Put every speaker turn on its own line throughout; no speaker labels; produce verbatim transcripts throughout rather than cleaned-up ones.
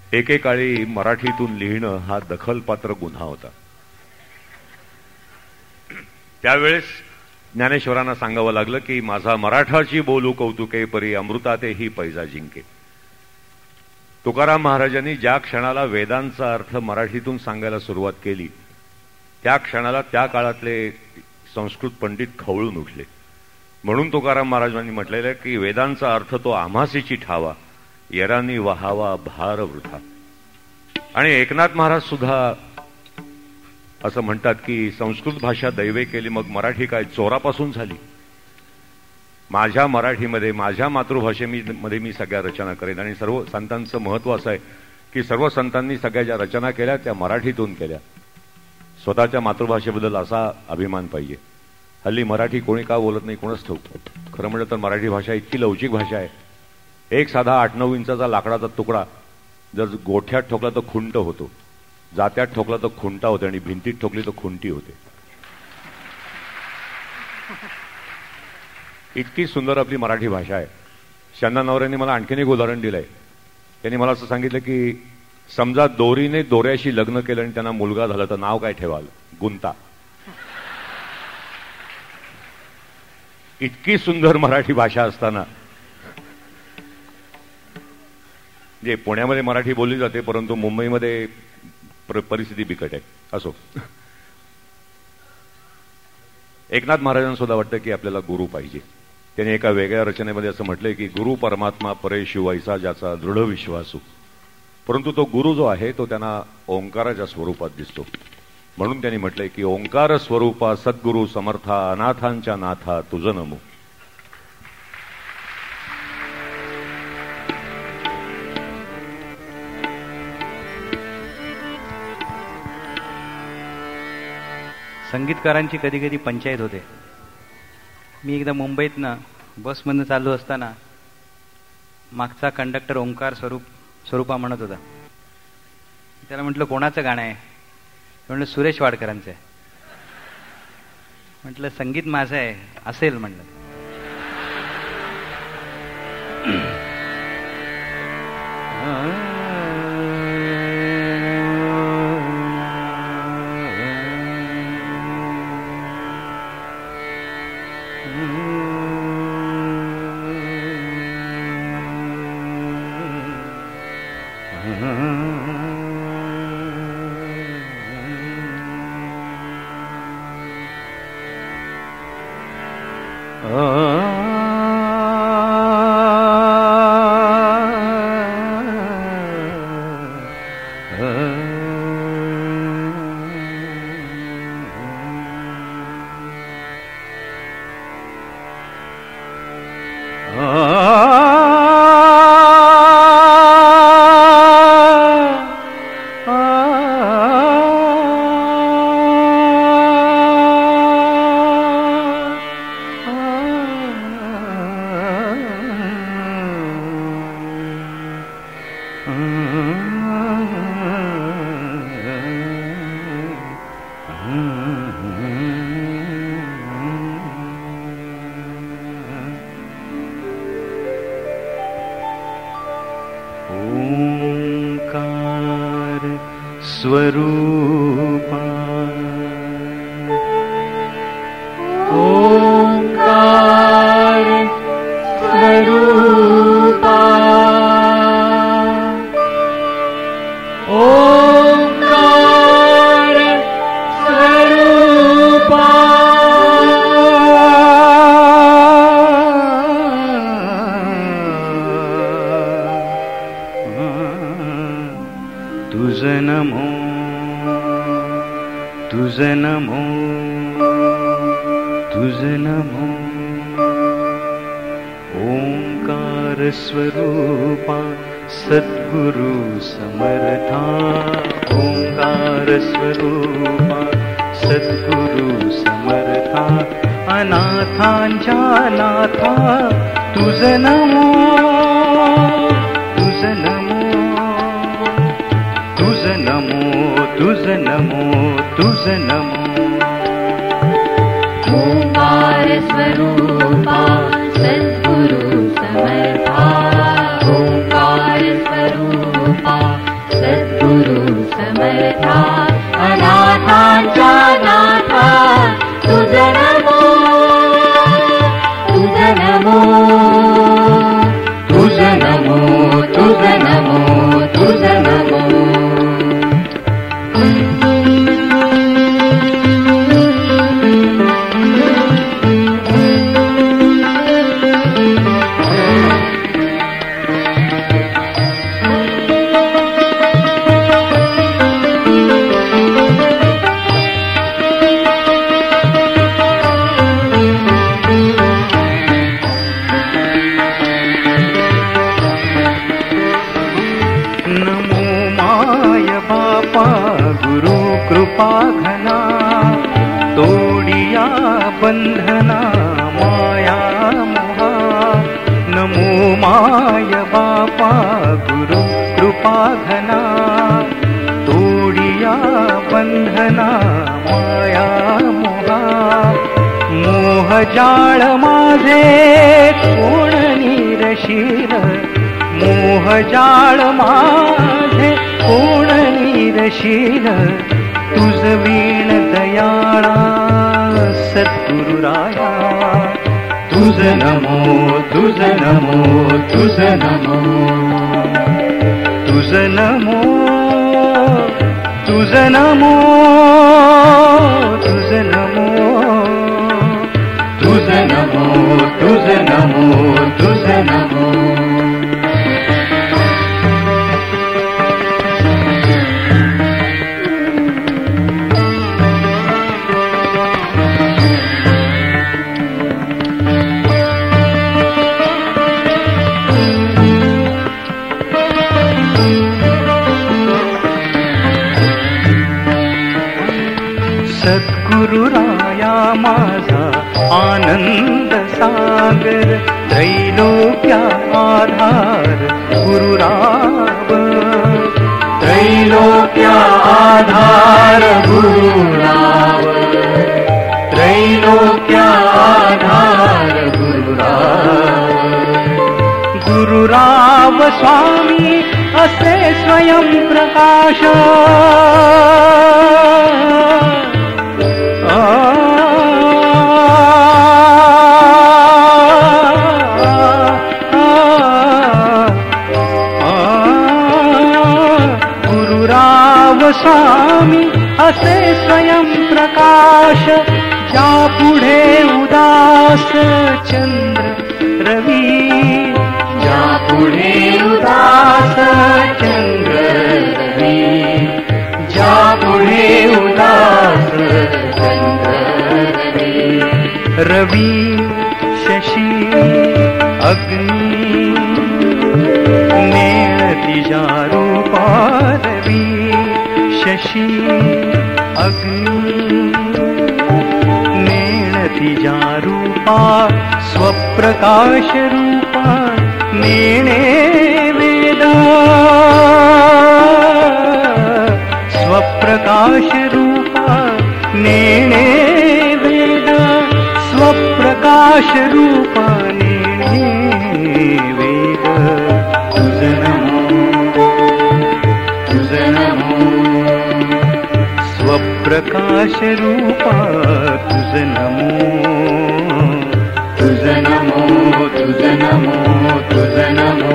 एकेकाळी मराठीतून लिहिणं हा दखलपात्र गुन्हा होता. त्यावेळेस ज्ञानेश्वरांना सांगावं लागलं की माझा मराठाची बोलू कौतुके परी अमृतातेही पैजा जिंके. तुकाराम महाराजांनी ज्या क्षणाला वेदांचा अर्थ मराठीतून सांगायला सुरुवात केली त्या क्षणाला त्या काळातले संस्कृत पंडित खवळून उठले. म्हणून तुकाराम महाराजांनी म्हटलेलं की वेदांचा अर्थ तो आम्हासीची ठावा, येरानी वहावा भार वृथा. आणि एकनाथ महाराज सुद्धा असं म्हणतात की संस्कृत भाषा दैवे केली मग मराठी काय चोरापासून झाली. माझ्या मराठीमध्ये माझ्या मातृभाषेमध्ये मी सगळ्या रचना करेन. आणि सर्व संतांचं महत्व असं आहे की सर्व संतांनी सगळ्या ज्या रचना केल्या त्या मराठीतून केल्या. स्वतःच्या मातृभाषेबद्दल असा अभिमान पाहिजे. हल्ली मराठी कोणी का बोलत नाही कोणच ठाऊक. खरं म्हटलं तर मराठी भाषा इतकी लवचिक भाषा आहे. एक साधा आठ नऊ इंचाचा लाकडाचा तुकडा जर गोठ्यात ठोकला तर खुंट होतो, जात्यात ठोकला तर खुंटा होते आणि भिंतीत ठोकली तर खुंटी होते. इतकी सुंदर आपली मराठी भाषा आहे. शंना नवऱ्यांनी मला आणखीन एक उदाहरण दिलंय. त्यांनी मला असं सांगितलं की समजा दोरीने दोऱ्याशी लग्न केलं आणि त्यांना मुलगा झाला तर नाव काय ठेवाल? गुंता. इतकी सुंदर मराठी भाषा असताना जे पुण्यामध्ये मराठी बोलली जाते परंतु मुंबईमध्ये परिस्थिती बिकट आहे. असो, एकनाथ महाराजांना सुद्धा वाटतं की आपल्याला गुरु पाहिजे. त्यांनी एका वेगळ्या रचनेमध्ये असं म्हटलंय की गुरु परमात्मा परे शिवायचा ज्याचा दृढ विश्वासू. परंतु तो गुरु जो आहे तो त्यांना ओंकाराच्या स्वरूपात दिसतो. म्हणून त्यांनी म्हटलंय की ओंकार स्वरूपा सद्गुरु समर्था अनाथांच्या नाथा तुझ नमो.
संगीतकारांची कधी कधी पंचायत होते. मी एकदा मुंबईतनं बसमधनं चालू असताना मागचा कंडक्टर ओंकार स्वरूप स्वरूपा म्हणत होता. त्याला म्हटलं कोणाचं गाणं आहे? म्हटलं सुरेश वाडकरांचं आहे. म्हटलं संगीत माझं आहे असेल म्हणलं.
स्वरूपा ओंकार स्वरूपा ओंकार स्वरूपा तुझ नमो तुझ नमो तुझ नमो ओंकार स्वरूपा सद्गुरु समर्था ओंकार स्वरूपा सद्गुरु समर्था अनाथांच्या नाथा तुझ नमो तुझ नमो तुझ नमो तुझ नमो तुझ नमो
ओंकार स्वरूपा सद्गुरु समर्था ओंकार स्वरूपा
कृपा घना तोडिया बंधना माया मोहा नमो माय बापा गुरु कृपा घना तोडिया बंधना माया मोहा मोह जाळ माझे कोण निरशील मोह जाळ माझे कोण निरशील तुझ वीण दयाळा सद्गुरुराया तुझ नमो तुझ नमो तुझ नमो तुझ नमो तुझ नमो तुझ नमो तुझ नमो तुझ नमो तुझ नमो सद्गुरुराया माझा आनंद सागर त्रैलोक्या आधार गुरुराव त्रैलोक्या आधार गुरुराव त्रैलोक्या आधार गुरुराव गुरुराव स्वामी असे स्वयं प्रकाश स्वामी असे स्वयं प्रकाश ज्या पुढे उदास चंद्र रवी ज्या पुढे उदास चंद्र रवी ज्या पुढे उदास चंद्र रवी रवी शशी अग्नि नेण तिजा रूपा रवी शशी अग्नि नेण तिजा रूपा स्वप्रकाश रूपा नेणे वेद स्वप्रकाश रूपा नेणे वेद स्वप्रकाश रूपा नेणे वेद तुझ नमो तुझ नमो स्वप्रकाश रूपा तुझ नमो तुझ नमो तुझ नमो तुझ नमो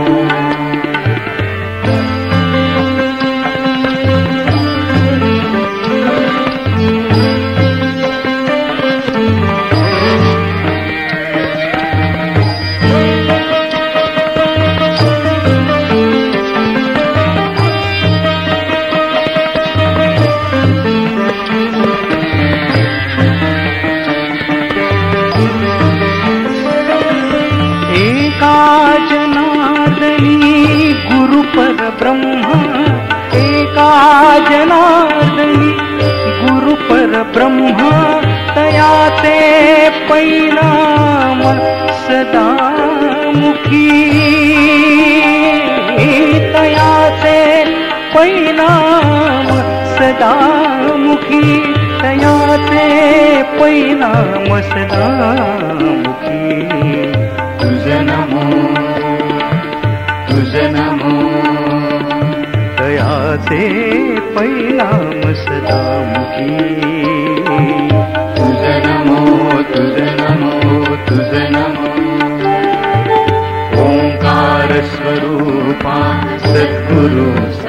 ब्रह्मा एका जनार्दनी गुरु पर ब्रह्मा तयाचे परिणाम सदा मुखी तयाचे परिणाम सदा मुखी तयाचे परिणाम सदा मुखी तुझ नमो तुझ नमो तयाचे परिणाम सदा मुखी तुझ नमो तुझ नमो तुझ नमो ओंकार स्वरूपा सद्गुरु